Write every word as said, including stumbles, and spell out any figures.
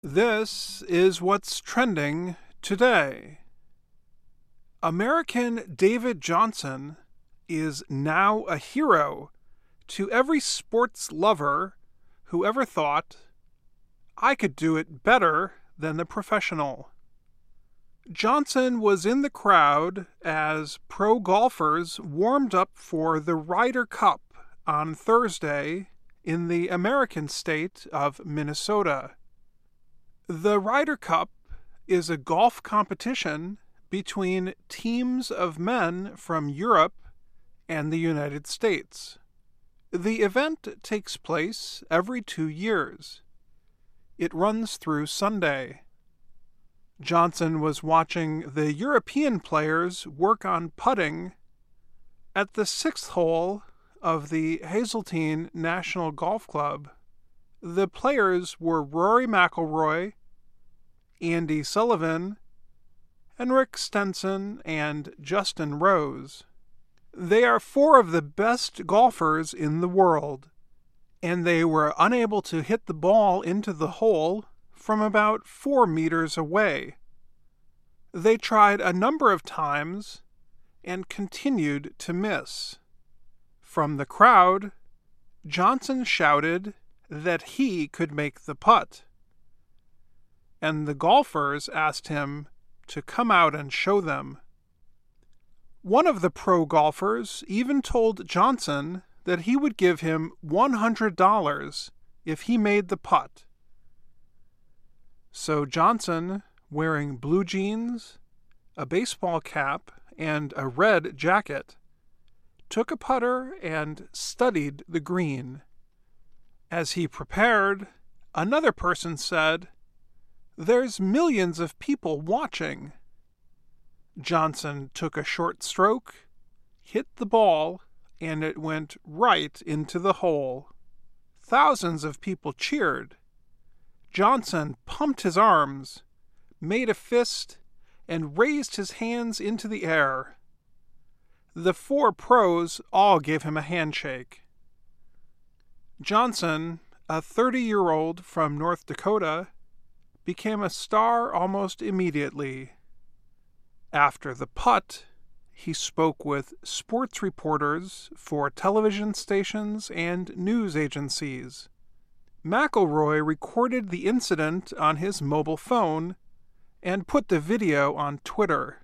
This is what's trending today. American David Johnson is now a hero to every sports lover who ever thought, I could do it better than the professional. Johnson was in the crowd as pro golfers warmed up for the Ryder Cup on Thursday in the American state of Minnesota. The Ryder Cup is a golf competition between teams of men from Europe and the United States. The event takes place every two years. It runs through Sunday. Johnson was watching the European players work on putting at the sixth hole of the Hazeltine National Golf Club. The players were Rory McIlroy, Andy Sullivan, Henrik Stenson, and Justin Rose. They are four of the best golfers in the world, and they were unable to hit the ball into the hole from about four meters away. They tried a number of times and continued to miss. From the crowd, Johnson shouted that he could make the putt, and the golfers asked him to come out and show them. One of the pro golfers even told Johnson that he would give him one hundred dollars if he made the putt. So Johnson, wearing blue jeans, a baseball cap, and a red jacket, took a putter and studied the green. As he prepared, another person said, "There's millions of people watching." Johnson took a short stroke, hit the ball, and it went right into the hole. Thousands of people cheered. Johnson pumped his arms, made a fist, and raised his hands into the air. The four pros all gave him a handshake. Johnson, a thirty-year-old from North Dakota, became a star almost immediately. After the putt, he spoke with sports reporters for television stations and news agencies. McIlroy recorded the incident on his mobile phone and put the video on Twitter.